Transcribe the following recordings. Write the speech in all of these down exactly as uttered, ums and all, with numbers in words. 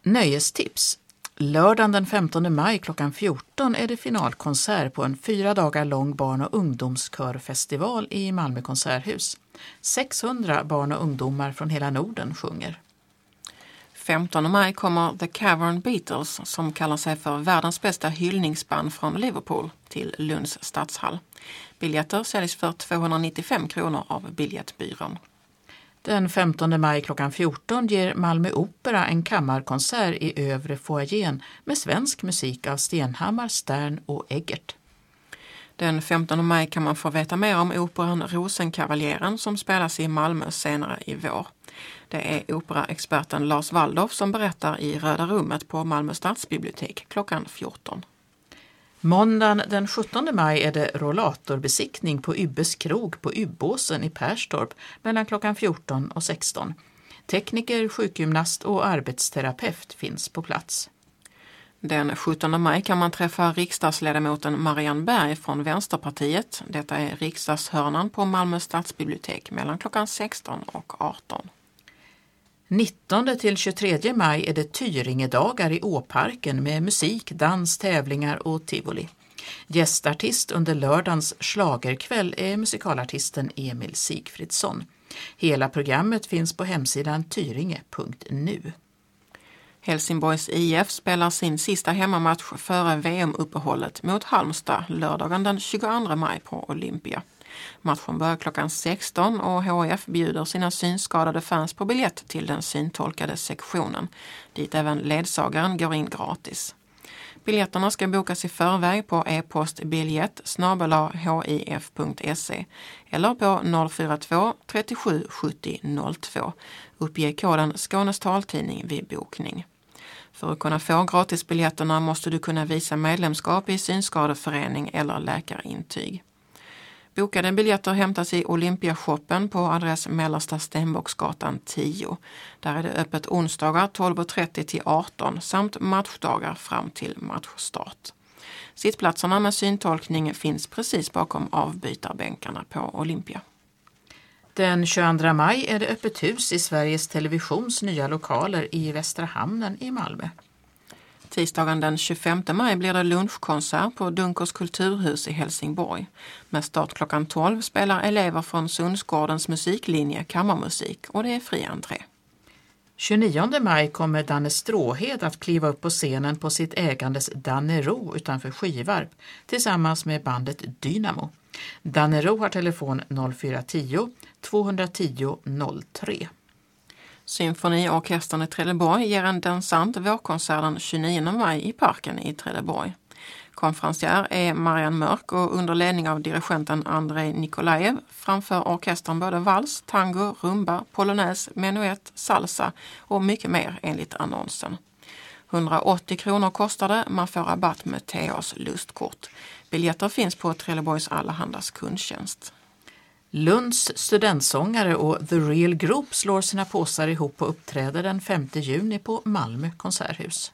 Nöjestips. Lördagen den femtonde maj klockan fjorton är det finalkonsert på en fyra dagar lång barn- och ungdomskörfestival i Malmö konserthus. sexhundra barn och ungdomar från hela Norden sjunger. femtonde maj kommer The Cavern Beatles, som kallar sig för världens bästa hyllningsband från Liverpool, till Lunds stadshall. Biljetter säljs för tvåhundranittiofem kronor av biljettbyrån. Den femtonde maj klockan fjorton ger Malmö Opera en kammarkonsert i övre foajén med svensk musik av Stenhammar, Stern och Eggert. Den femtonde maj kan man få veta mer om operan Rosenkavaljören som spelas i Malmö senare i vår. Det är operaexperten Lars Waldorf som berättar i Röda rummet på Malmö stadsbibliotek klockan fjorton. Måndagen den sjuttonde maj är det rollatorbesiktning på Ybbes krog på Ybbåsen i Perstorp mellan klockan fjorton och sexton. Tekniker, sjukgymnast och arbetsterapeut finns på plats. Den sjuttonde maj kan man träffa riksdagsledamoten Marianne Berg från Vänsterpartiet. Detta är riksdagshörnan på Malmö stadsbibliotek mellan klockan sexton och arton. nittonde till tjugotredje maj är det Tyringedagar i Åparken med musik, dans, tävlingar och tivoli. Gästartist under lördagens schlagerkväll är musikalartisten Emil Sigfridsson. Hela programmet finns på hemsidan tyringe punkt nu. Helsingborgs I F spelar sin sista hemmamatch före V M-uppehållet mot Halmstad lördagen den tjugoandra maj på Olympia. Matchen börjar klockan sexton och H F bjuder sina synskadade fans på biljett till den syntolkade sektionen, dit även ledsagaren går in gratis. Biljetterna ska bokas i förväg på e-post biljett snabel-a hif punkt se eller på noll fyra två trettiosju sjuttio noll två. Uppge koden Skånes taltidning vid bokning. För att kunna få gratisbiljetterna måste du kunna visa medlemskap i synskadeförening eller läkarintyg. Bokade biljetter hämtas i Olympiashoppen på adress Mellersta Stenbocksgatan tio. Där är det öppet onsdagar tolv trettio till arton samt matchdagar fram till matchstart. Sittplatserna med syntolkning finns precis bakom avbytarbänkarna på Olympia. Den tjugoandra maj är det öppet hus i Sveriges Televisions nya lokaler i Västra hamnen i Malmö. Tisdagen den tjugofemte maj blir det lunchkonsert på Dunkers kulturhus i Helsingborg. Med start klockan tolv spelar elever från Sundsgårdens musiklinje kammarmusik och det är fri entré. tjugonionde maj kommer Danne Stråhed att kliva upp på scenen på sitt ägandes Dannero utanför Skivarp tillsammans med bandet Dynamo. Dannero har telefon noll fyra tio tvåhundratio noll tre. Symfoniorkestern i Trelleborg ger en dansant vårkonsert den tjugonionde maj i parken i Trelleborg. Konferencier är Marianne Mörk och under ledning av dirigenten Andrei Nikolaev framför orkestern både vals, tango, rumba, polonaise, menuett, salsa och mycket mer enligt annonsen. hundraåttio kronor kostar det, man får rabatt med T A:s lustkort. Biljetter finns på Trelleborgs Allahandas kundtjänst. Lunds studentsångare och The Real Group slår sina påsar ihop och uppträder den femte juni på Malmö konserthus.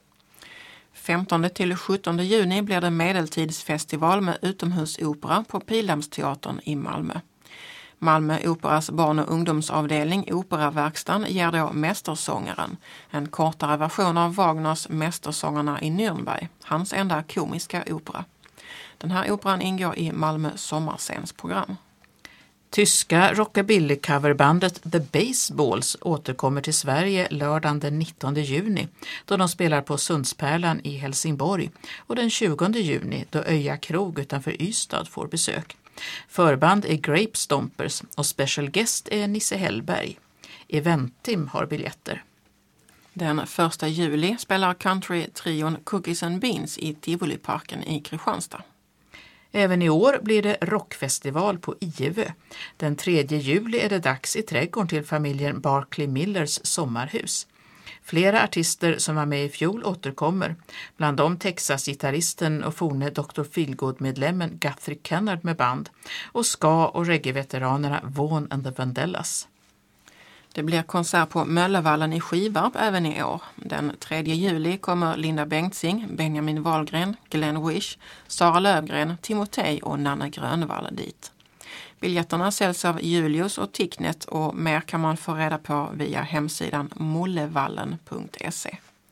femtonde till sjuttonde juni blir det medeltidsfestival med utomhusopera på Pildammsteatern i Malmö. Malmö Operas barn- och ungdomsavdelning Operaverkstan ger då Mästersångaren, en kortare version av Wagners Mästersångarna i Nürnberg, hans enda komiska opera. Den här operan ingår i Malmö sommarscensprogram. Tyska rockabilly-coverbandet The Baseballs återkommer till Sverige lördagen den nittonde juni då de spelar på Sundspärlan i Helsingborg och den tjugonde juni då Öja krog utanför Ystad får besök. Förband är Grape Stompers och special guest är Nisse Hellberg. Eventim har biljetter. Den första juli spelar country-trion Cookies and Beans i Tivoliparken i Kristianstad. Även i år blir det rockfestival på Ivö. Den tredje juli är det dags i trädgården till familjen Barclay Millers sommarhus. Flera artister som var med i fjol återkommer, bland dem Texas-gitarristen och forne doktor Feelgood-medlemmen Guthrie Kennard med band och ska- och reggae-veteranerna Vaughan and the Vandellas. Det blir konsert på Möllevallen i Skivarp även i år. Den tredje juli kommer Linda Bengtzing, Benjamin Wahlgren, Glenn Wish, Sara Lövgren, Timotej och Nanne Grönvall dit. Biljetterna säljs av Julius och Ticknet och mer kan man få reda på via hemsidan mollevallen punkt se.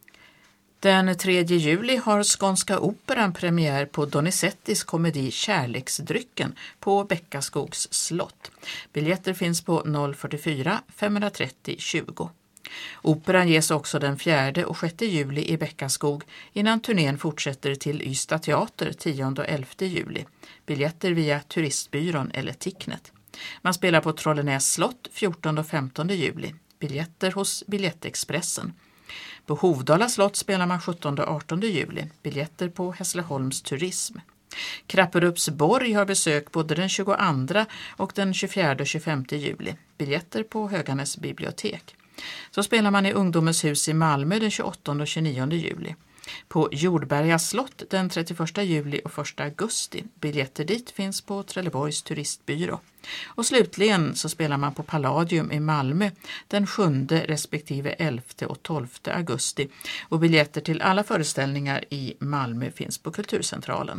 Den tredje juli har Skånska Operan premiär på Donizettis komedi Kärleksdrycken på Bäckaskogs slott. Biljetter finns på noll fyrtiofyra femhundratrettio tjugo. Operan ges också den fjärde och sjätte juli i Bäckaskog innan turnén fortsätter till Ystad teater tionde och elfte juli. Biljetter via Turistbyrån eller Ticknet. Man spelar på Trollenäs slott fjortonde och femtonde juli. Biljetter hos Biljettexpressen. På Hovdala slott spelar man sjuttonde och artonde juli. Biljetter på Hässleholms turism. Krapperupsborg har besök både den tjugoandra och den tjugofjärde och tjugofemte juli. Biljetter på Höganäs bibliotek. Så spelar man i Ungdomens hus i Malmö den tjugoåttonde och tjugonionde juli. På Jordberga slott den trettioförsta juli och första augusti. Biljetter dit finns på Trelleborgs turistbyrå. Och slutligen så spelar man på Palladium i Malmö den sjunde respektive elfte och tolfte augusti. Och biljetter till alla föreställningar i Malmö finns på Kulturcentralen.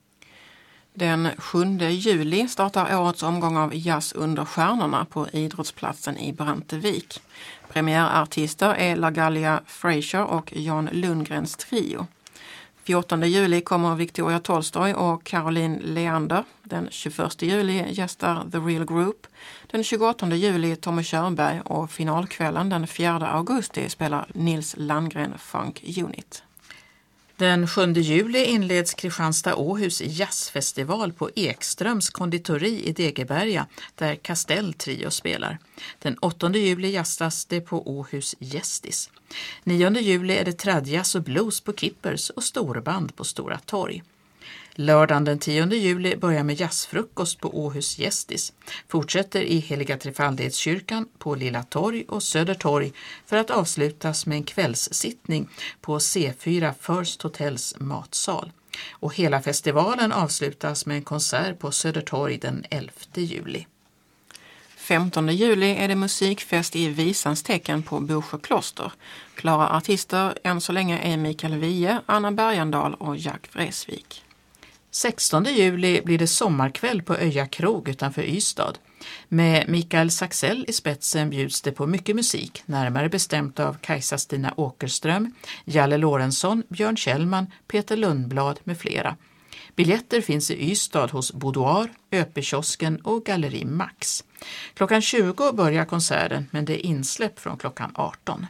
Den sjunde juli startar årets omgång av Jazz under stjärnorna på idrottsplatsen i Brantevik. Premiärartister är LaGallia Frazier och Jan Lundgrens trio. fjortonde juli kommer Victoria Tolstoy och Caroline Leander. Den tjugoförsta juli gästar The Real Group. Den tjugoåttonde juli Tommy Körberg och finalkvällen den fjärde augusti spelar Nils Landgren Funk Unit. Den sjunde juli inleds Kristianstad Åhus jazzfestival på Ekströms konditori i Degeberga där Castell Trio spelar. Den åttonde juli gästas det på Åhus Gästis. nionde juli är det tradjazz och blues på Kippers och storband på Stora Torg. Lördagen den tionde juli börjar med jazzfrukost på Åhus Gästis. Fortsätter i Heliga Trefaldighetskyrkan på Lilla Torg och Södertorg för att avslutas med en kvällssittning på C fyra First Hotels matsal. Och hela festivalen avslutas med en konsert på Södertorg den elfte juli. femtonde juli är det musikfest i Visans tecken på Bosjö kloster. Klara artister än så länge är Mikael Wiehe, Anna Bergendal och Jack Vresvik. sextonde juli blir det sommarkväll på Öja krog utanför Ystad. Med Mikael Saxell i spetsen bjuds det på mycket musik, närmare bestämt av Kajsa Stina Åkerström, Jalle Lorentzon, Björn Kjellman, Peter Lundblad med flera. Biljetter finns i Ystad hos Boudoir, Öpekiosken och Galleri Max. Klockan tjugo börjar konserten men det är insläpp från klockan arton.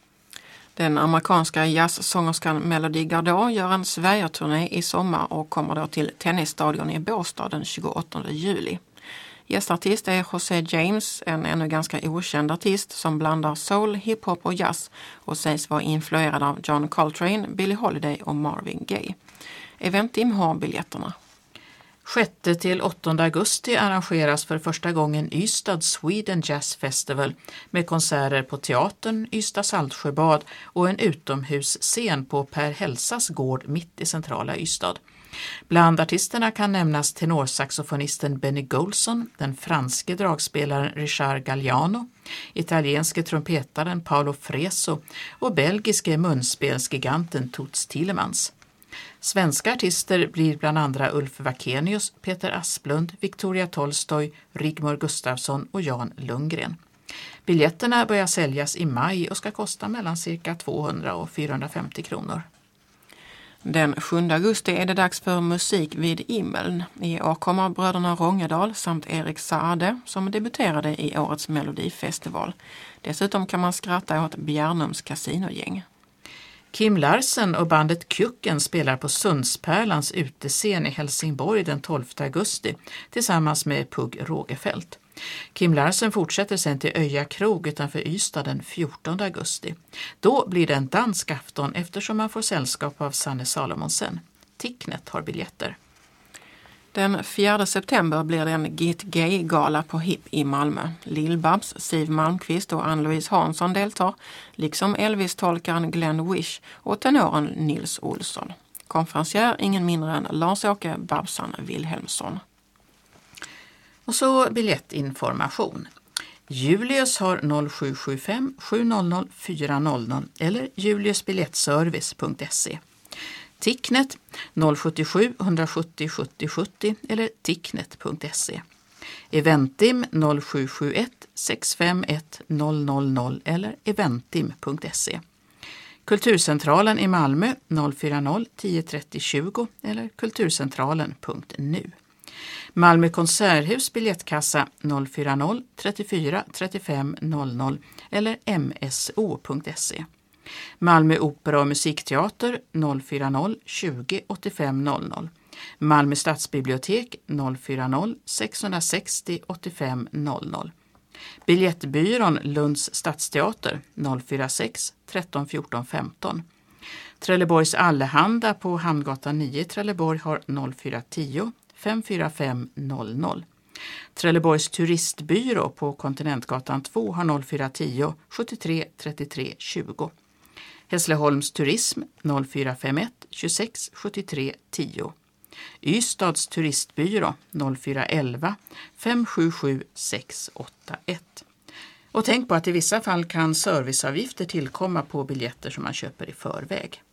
Den amerikanska jazzsångerskan Melody Gardot gör en Sverige-turné i sommar och kommer då till Tennisstadion i Båstad den tjugoåttonde juli. Gästartist är José James, en ännu ganska okänd artist som blandar soul, hiphop och jazz och sägs vara influerad av John Coltrane, Billie Holiday och Marvin Gaye. Eventim har biljetterna. sjätte till åttonde augusti arrangeras för första gången Ystad Sweden Jazz Festival med konserter på teatern, Ystad Saltsjöbad och en utomhusscen på Per Hälsas gård mitt i centrala Ystad. Bland artisterna kan nämnas tenorsaxofonisten Benny Golson, den franske dragspelaren Richard Galliano, italienske trumpetaren Paolo Freso och belgiske munspelsgiganten Toots Thielemans. Svenska artister blir bland andra Ulf Vakenius, Peter Asplund, Victoria Tolstoy, Rigmor Gustafsson och Jan Lundgren. Biljetterna börjar säljas i maj och ska kosta mellan cirka tvåhundra och fyrahundrafemtio kronor. Den sjunde augusti är det dags för musik vid Immeln. I år kommer bröderna Rångedal samt Erik Saade som debuterade i årets Melodifestival. Dessutom kan man skratta åt Bjärnums kasinogäng. Kim Larsen och bandet Kjucken spelar på Sundspärlans utescen i Helsingborg den tolfte augusti tillsammans med Pugg Rågefält. Kim Larsen fortsätter sen till Öja krog utanför Ystad den fjortonde augusti. Då blir det en dansk afton eftersom man får sällskap av Sanne Salomonsen. Ticknet har biljetter. Den fjärde september blir det en Get Gay-gala på H I P i Malmö. Lill-Babs, Siv Malmqvist och Ann-Louise Hansson deltar, liksom Elvis-tolkaren Glenn Wish och tenoren Nils Olsson. Konferencier ingen mindre än Lars-Åke Babsan Wilhelmsson. Och så biljettinformation. Julius har noll sju sju fem sju noll noll fyra noll noll eller juliusbiljettservice punkt se. Ticknet noll sju sju ett sju noll sjuttio sjuttio eller ticknet punkt se. Eventim noll sju sju ett sex fem ett noll noll noll eller eventim punkt se. Kulturcentralen i Malmö noll fyra noll tio trettio tjugo eller kulturcentralen punkt nu. Malmö konserthus biljettkassa noll fyra noll trettiofyra trettiofem noll noll eller m s o punkt se. Malmö opera och musikteater noll fyra noll tjugo åttiofem noll noll. Malmö stadsbibliotek noll fyra noll sexhundrasextio åttiofem noll noll. Biljettbyrån Lunds stadsteater noll fyra sex tretton fjorton femton. Trelleborgs Allehanda på Hamngatan nio i Trelleborg har noll fyra tio fem fyra fem noll noll. Trelleborgs turistbyrå på Kontinentgatan två har noll fyra tio sjuttiotre trettiotre tjugo. Hässleholms turism noll fyra fem ett tjugosex sjuttiotre tio. Ystads turistbyrå noll fyra elva fem sju sju sex åtta ett. Och tänk på att i vissa fall kan serviceavgifter tillkomma på biljetter som man köper i förväg.